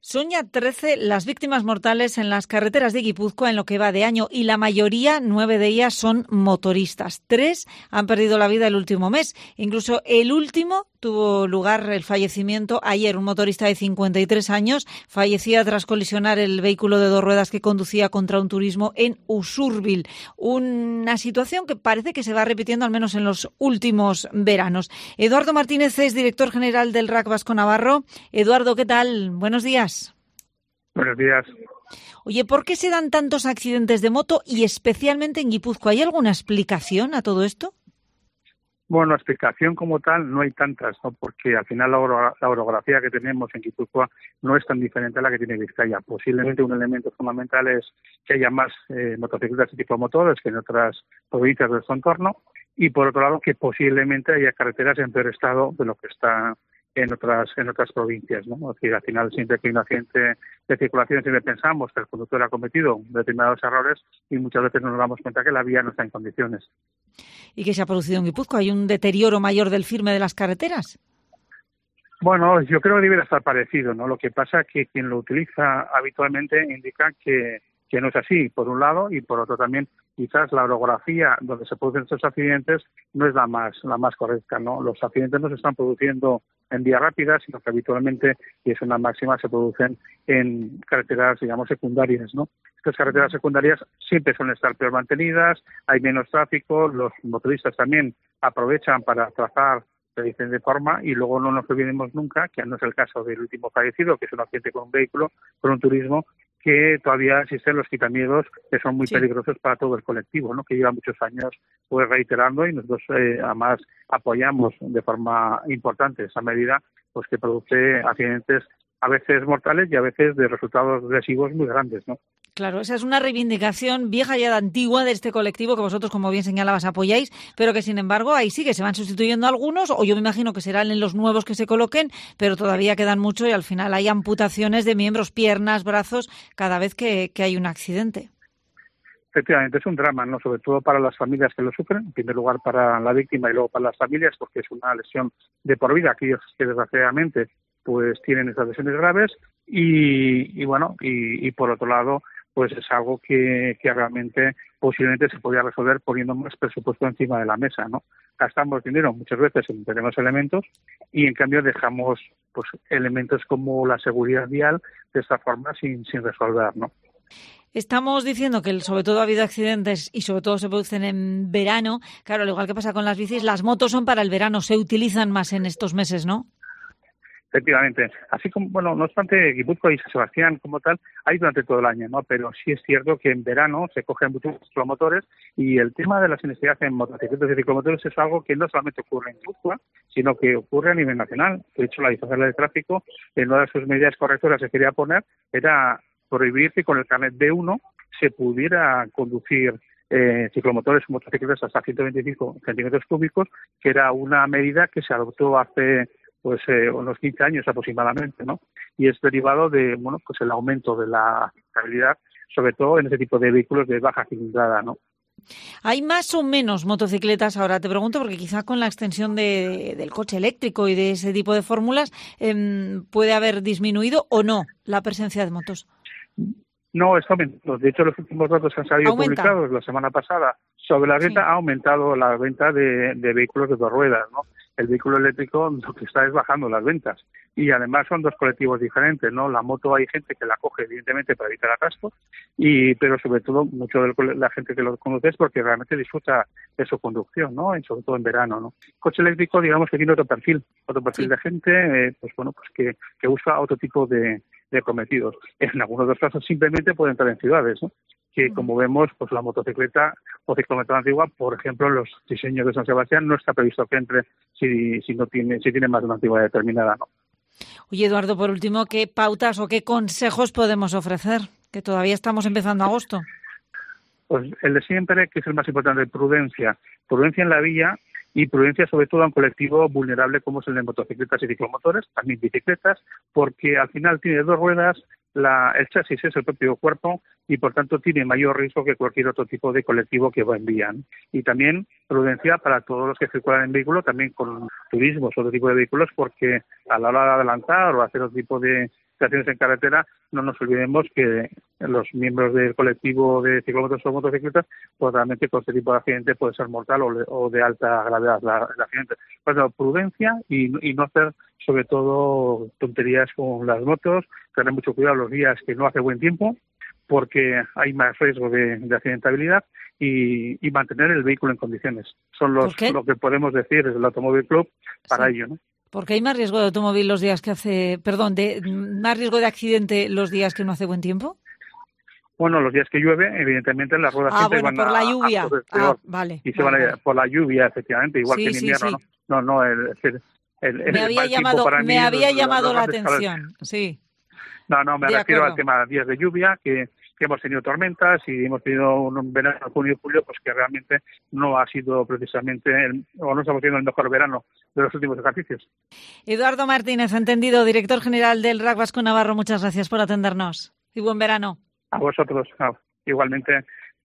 Son ya 13 las víctimas mortales en las carreteras de Guipúzcoa en lo que va de año y la mayoría, 9 de ellas, son motoristas. 3 han perdido la vida el último mes. Incluso el último tuvo lugar el fallecimiento ayer. Un motorista de 53 años fallecía tras colisionar el vehículo de 2 ruedas que conducía contra un turismo en Usurbil. Una situación que parece que se va repitiendo al menos en los últimos veranos. Eduardo Martínez es director general del RAC Vasco Navarro. Eduardo, ¿qué tal? Buenos días. Buenos días. Oye, ¿por qué se dan tantos accidentes de moto y especialmente en Guipúzcoa? ¿Hay alguna explicación a todo esto? Bueno, explicación como tal no hay tantas, ¿no? Porque al final la orografía que tenemos en Guipúzcoa no es tan diferente a la que tiene Vizcaya. Posiblemente un elemento fundamental es que haya más motocicletas y ciclomotores que en otras provincias de nuestro entorno, y por otro lado que posiblemente haya carreteras en peor estado de lo que está en otras provincias, ¿no? Es decir, al final siempre que hay un accidente de circulación siempre pensamos que el conductor ha cometido determinados errores y muchas veces no nos damos cuenta que la vía no está en condiciones. ¿Y qué se ha producido en Guipúzcoa? ¿Hay un deterioro mayor del firme de las carreteras? Bueno, yo creo que debe estar parecido, ¿no? Lo que pasa es que quien lo utiliza habitualmente indica que no es así, por un lado, y por otro también quizás la orografía donde se producen estos accidentes no es la más correcta, ¿no? Los accidentes no se están produciendo en vías rápidas, sino que habitualmente, y es una máxima, se producen en carreteras, digamos, secundarias, ¿no? Estas carreteras secundarias siempre suelen estar peor mantenidas, hay menos tráfico, los motoristas también aprovechan para trazar de diferente forma, y luego no nos olvidemos nunca, que no es el caso del último fallecido, que es un accidente con un vehículo, con un turismo, que todavía existen los quitamiedos que son muy peligrosos para todo el colectivo, ¿no? Que lleva muchos años pues reiterando, y nosotros además apoyamos de forma importante esa medida, pues que produce accidentes a veces mortales y a veces de resultados lesivos muy grandes, ¿no? Claro, esa es una reivindicación vieja y antigua de este colectivo que vosotros, como bien señalabas, apoyáis, pero que sin embargo ahí sí que se van sustituyendo algunos, o yo me imagino que serán en los nuevos que se coloquen, pero todavía quedan mucho y al final hay amputaciones de miembros, piernas, brazos, cada vez que hay un accidente. Efectivamente, es un drama, ¿no? Sobre todo para las familias que lo sufren, en primer lugar para la víctima y luego para las familias, porque es una lesión de por vida, aquellos que desgraciadamente pues tienen esas lesiones graves, y por otro lado pues es algo que realmente posiblemente se podría resolver poniendo más presupuesto encima de la mesa, ¿no? Gastamos dinero muchas veces en determinados elementos y en cambio dejamos pues elementos como la seguridad vial de esta forma sin resolver, ¿no? Estamos diciendo que sobre todo ha habido accidentes y sobre todo se producen en verano. Claro, al igual que pasa con las bicis, las motos son para el verano, se utilizan más en estos meses, ¿no? Efectivamente. Así como, bueno, no obstante, Guipúzcoa y San Sebastián como tal hay durante todo el año, ¿no? Pero sí es cierto que en verano se cogen muchos ciclomotores, y el tema de la siniestralidad en motocicletas y ciclomotores es algo que no solamente ocurre en Guipúzcoa, sino que ocurre a nivel nacional. De hecho, la Dirección de Tráfico, en una de sus medidas correctoras que quería poner, era prohibir que con el carnet B1 se pudiera conducir ciclomotores o motocicletas hasta 125 centímetros cúbicos, que era una medida que se adoptó hace unos 15 años aproximadamente, ¿no? Y es derivado de, bueno, pues el aumento de la estabilidad, sobre todo en ese tipo de vehículos de baja cilindrada, ¿no? ¿Hay más o menos motocicletas ahora? Te pregunto porque quizá con la extensión del coche eléctrico y de ese tipo de fórmulas puede haber disminuido o no la presencia de motos. No, está aumentando. De hecho, los últimos datos que han salido publicados la semana pasada sobre la venta, ha aumentado la venta de vehículos de 2 ruedas, ¿no? El vehículo eléctrico lo que está es bajando las ventas. Y además son 2 colectivos diferentes, ¿no? La moto hay gente que la coge, evidentemente, para evitar atascos, pero sobre todo mucho de la gente que lo conoce es porque realmente disfruta de su conducción, ¿no? Y sobre todo en verano, ¿no? El coche eléctrico, digamos que tiene otro perfil de gente, que usa otro tipo de cometidos. En algunos de los casos simplemente puede entrar en ciudades, ¿no? Que como vemos, pues la motocicleta o ciclomotora antigua, por ejemplo, en los diseños de San Sebastián no está previsto que entre si tiene más de una antigüedad determinada, ¿no? Oye, Eduardo, por último, ¿qué pautas o qué consejos podemos ofrecer? Que todavía estamos empezando agosto. Pues el de siempre, que es el más importante, prudencia. Prudencia en la vía y prudencia sobre todo a un colectivo vulnerable como es el de motocicletas y ciclomotores, también bicicletas, porque al final tiene 2 ruedas, el chasis es el propio cuerpo y por tanto tiene mayor riesgo que cualquier otro tipo de colectivo que va en vía, ¿no? Y también prudencia para todos los que circulan en vehículo, también con turismos o otro tipo de vehículos, porque a la hora de adelantar o hacer otro tipo de de accidentes en carretera, no nos olvidemos que los miembros del colectivo de ciclómetros o motocicletas, pues realmente con este tipo de accidente puede ser mortal o de alta gravedad el accidente. Pues prudencia y no hacer sobre todo tonterías con las motos, tener mucho cuidado los días que no hace buen tiempo, porque hay más riesgo de accidentabilidad y mantener el vehículo en condiciones. Son lo que podemos decir desde el Automóvil Club para ello, ¿no? Porque hay más riesgo de automóvil los días que más riesgo de accidente los días que no hace buen tiempo. Bueno, los días que llueve, evidentemente las ruedas siempre van por la lluvia. Vale. Y se van a por la lluvia, efectivamente, igual que en invierno, sí. ¿no? Me había llamado la atención, sí. No, me refiero al tema de días de lluvia, que hemos tenido tormentas y hemos tenido un verano, junio y julio, pues que realmente no ha sido precisamente, no estamos teniendo el mejor verano de los últimos ejercicios. Eduardo Martínez, entendido, director general del RAC Vasco Navarro, muchas gracias por atendernos y buen verano. A vosotros, igualmente,